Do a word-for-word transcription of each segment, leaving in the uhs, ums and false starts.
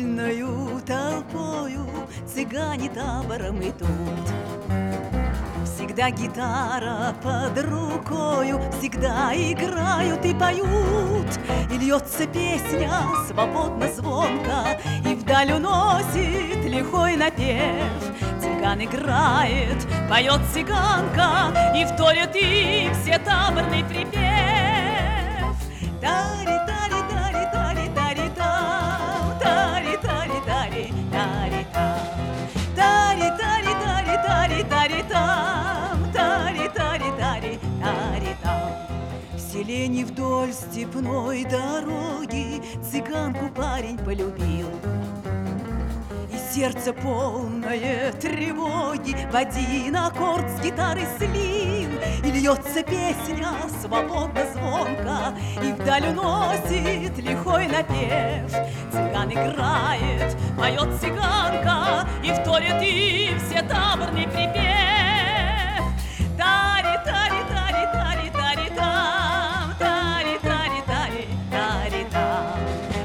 довольною толпою цыгане табором идут. Всегда гитара под рукою, всегда играют и поют. И льется песня свободно звонко, и вдаль уносит лихой напев. Цыган играет, поет цыганка, и вторят им все таборный припев. Тари-тари-тари-тари-тари-там, тари-тари-тари-тари-там, тари-тари-тари-тари-тари-там, тари-тари-тари-тари-там. В селении вдоль степной дороги цыганку парень полюбил. И сердце полное тревоги в один аккорд с гитары слил. И льется песня свободно звонко, и вдаль уносит лихой напев. Цыган играет, поет цыганка, и вторят им все таборный припев. Тари-тари-тари-тари-тари-там, тари-тари-тари-тари-там,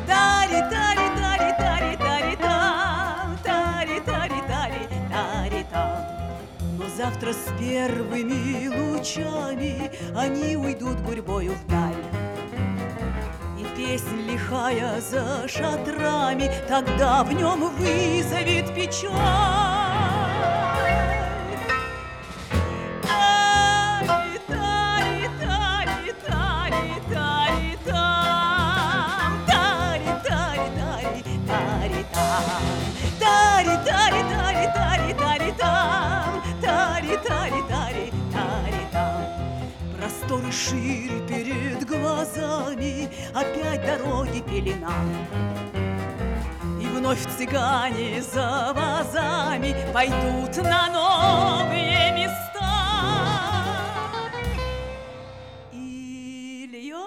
тари-тари-тари-тари-тари-там, тари-тари-тари-тари-там. Но завтра с первыми лучами они уйдут гурьбою вдаль. И песнь лихая за шатрами тогда в нем вызовет печаль. Тари-тари-тари-тари-тари-там, тари-тари-тари-тари-там. Просторы ширь перед глазами, опять дороги пелена. И вновь цыгане за вазами пойдут на новые места. И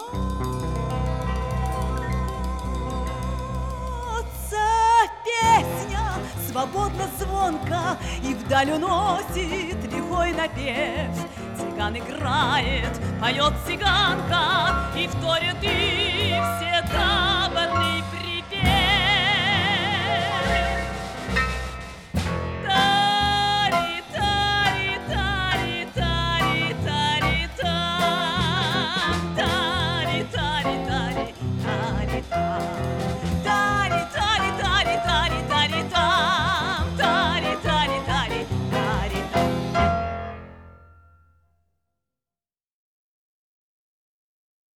льется песня свободно звонко, и вдаль уносит лихой напев. Цыган играет, поет цыганка, и вторят им все таборный припев.